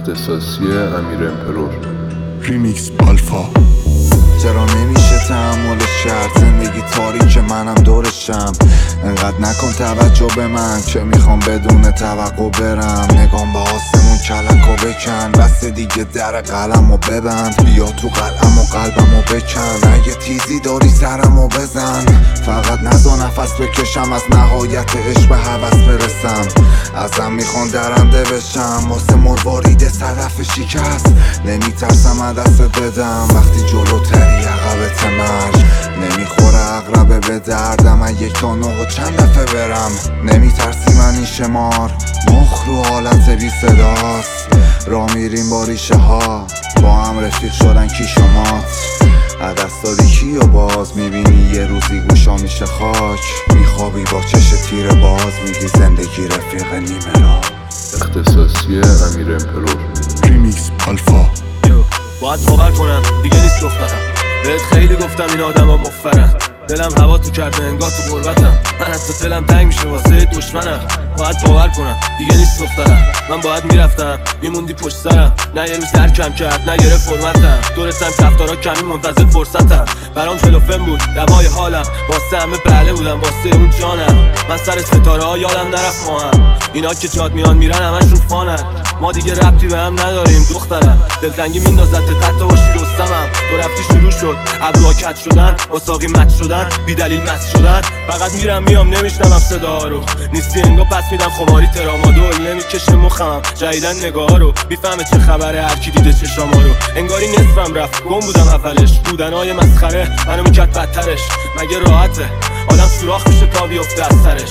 اختصاصی امیر امپرور. ریمیکس آلفا. چرا نمیشه تحملش کرد؟ زندگی تاریکه منم دورشم. انقدر نکن توجه به من که میخوام بدون توقع برم. نگام به آسمون کلکو بکن، بس دیگه در قلمو ببند. بیا تو قلم و قلبمو بکن، اگه تیزی داری سرمو بزن. فقط نزا نفس بکشم، از نهایت عشق به هوس برسم. ازم میخوان درنده بشم، واسه مروارید صدف شکست. نمیترسم از دست بدم، وقتی جلوتری عقبت مرج. نمیخوره اقربه به دردم، من 1 تا 9 و چند دفعه برم. نمیترسی من این شمار، مخ رو حالت بی صداست. را میریم با ریشه ها، با هم رفیق شدن کی شمات. عدست دادی کی و باز میبینی یه روزی گوشا میشه خاک. میخوابی با چش تیر باز، میگی زندگی رفیق نیمه را. اختصاصی امیر امپرور. ریمیکس آلفا. باید باور کنم دیگه نیست دخترم. بهت خیلی گفتم این آدم ها مفرن. دلم هوا تو کرده انگار تو غربتم. من حتی دلم تنگ میشه واسه دشمنم. باید باور کنم دیگه نیست دخترم. من باید میرفتم میموندی پشت سرم. نه یه روز درکم کرد نه گرفت فرمتم. دورتم کفتارا کمی منتظر فرصتم. برام فلوفن بود دوای حالم، واسه همه بله بودم واسه اون جانم. من سر ستاره ها یادم نرفت ما هم. اینا که جاد میان میرن همشون فانن. ما دیگه ربطی به هم نداریم دخترم. دلتنگی میندازد حتی باشی رستمم. تو رفتی شروع شد ابروها کج شدن، واساقی مت شدن، بی دلیل مست شدن. فقط میرم میام نمیشنوم صدا رو. نیستی انگار پس میدم خماری ترامادول. نمیکشه مخم جدیدن نگاه رو، میفهمه چه خبره هرکی دیده چشاما رو. انگاری نصفم رفت گم بودم اولش. بودنهای مسخره منو میکرد بدترش. مگه راحته آدم سوراخ میشه تا بیفته از سرش.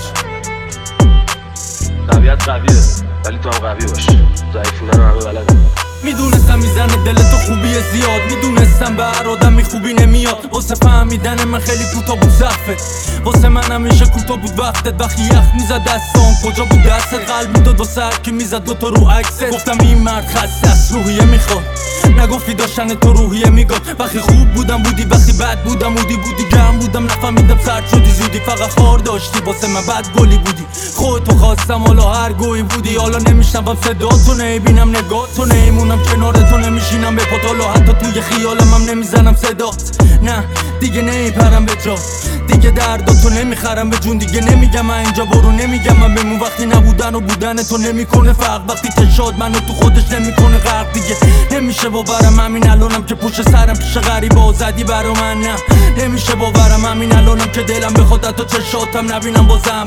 طبیعت قویه ولی تو هم قوی باش. ضعیفونه رو همه بلده. میدونستم میزنه دلتو خوبی زیاد. میدونستم به هر آدمی خوبی نمیاد. واسه فهمیدن من خیلی کوتاه بود ظرفت. واسه من همیشه کوتاه بود وقتت. وقتی یخ میزد دستام کجا بود دستت؟ قلب میداد و سر که میزد دوتا رو عکست. گفتم این مرد خسته است روحیه میخواد. نگفتی داشتن تو روحیه میگاد. وقتی خوب بودم بودی، وقتی بد بودم بودی گرم بودم نفهمیدم سرد شدی زودی. فقط خار داشتی واسه من بد گلی بودی. خودتو خواستم حالا هر گویی بودی. حالا نمیشنوم صداتو نمیبینم نگاهتو نمیمونم کنارتو نمیشینم به پاتالا. حتی توی خیالم هم نمیزنم صدات. نه دیگه نمیپرم به جا. دیگه درداتو نمیخرم به جون. دیگه نمیگم من اینجا برو، نمیگم من بمون. وقتی نبودن و بودن تو نمیکنه فرق. وقتی تشاد منو تو خودش نمیکنه غرق. دیگه نمیشه باورم همین الانم که پشت سرم پیش غریبا زدی برا من. نه نمیشه باورم همین الانم که دلم بخواد تو چشاتم نبینم بازم.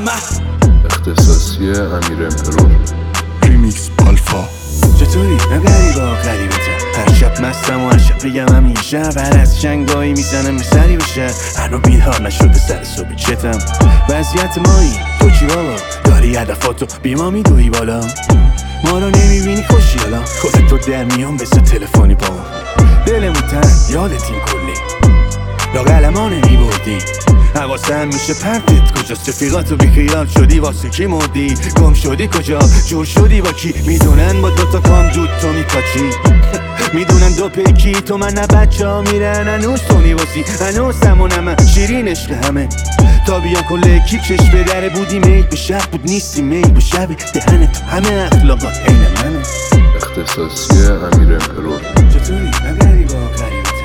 اختصاصی امیر امپرور. ریمیکس آلفا. چطوری؟ من غریبا غریبته. هر شب مستم و هر شب بگم همیشه. هر از شنگایی میزنم سری بشه. هنو بیدار نشده سر صبح چتم. وضعیت مایی تو چی بابا؟ داری هدفاتو بی ما میدوی بالا. ما رو نمیبینی خوشی حالا. خودتو در میام بسه تلفنی با دلمون تن یادت این کلی لاغلما نمیبردی. حواسم میشه پرتت کجاست؟ رفیقاتو بیخیال شدی واسه کی مردی؟ گم شدی کجا؟ جور شدی با کی؟ میدونن با دوتا کام دود تو میکاچی. میدونن دو پیکی تو من نه بچه ها میرن. هنوز تو نیواسی هنوز همونم شیرین عشق همه. تا بیان کل کیکش به دره بودی. میل به شب بود نیستی میل به شب. دهن تو همه اخلاقات عین منه. اختصاصی امیر امپرور. چطوری؟ نگری با غریبته.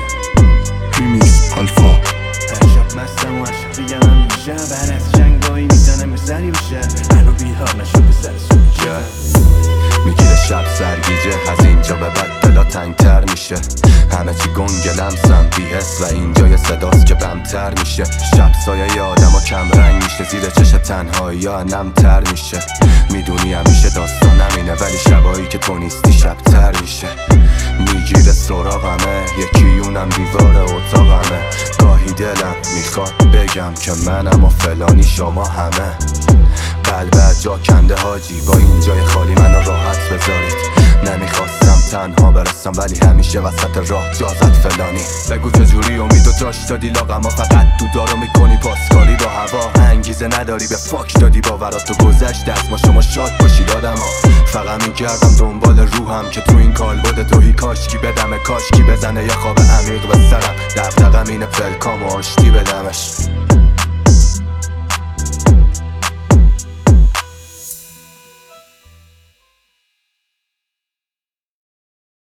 ریمیکس آلفا. هر شب مستم و هر شب بگم همیشه. هر از شنگایی میزنم سری بشه. هنو بیدار نشده سر صبح میگیره شب سرگیجه. از اینجا به بعد دلا تنگتر میشه. همه چی گنگ لمسم بی حس و اینجا یه صداست که بمتر میشه. شب سایه ی آدم و کم رنگ میشه. زیر چش تنهایی ها نمتر میشه. میدونی همیشه داستان همینه ولی شبایی که تو نیستی شبتر میشه. میگیره سراغمه یکی اونم دیوار اتاقمه. گاهی دلم میخواد بگم که منم و فلانی شما همه. قلبه جا کنده حاجی با این جای خالی منو راحت بذارید. نمیخواستم تنها برسم ولی همیشه وسط راه جازت فلانی. بگو چجوری امیدو جاش دادی لاغما. فقط تو دارو میکنی پاسکاری با هوا. انگیزه نداری به فاک دادی باوراتو گذشت از ما. شما شاد باشید آدما. فقط میگردم دنبال روحم که تو این کالبد توهی کاشکی بدمه. کاشکی بزنه یه خواب عمیق به سرم. دغدغم اینه فلکام و آشتی بدمش.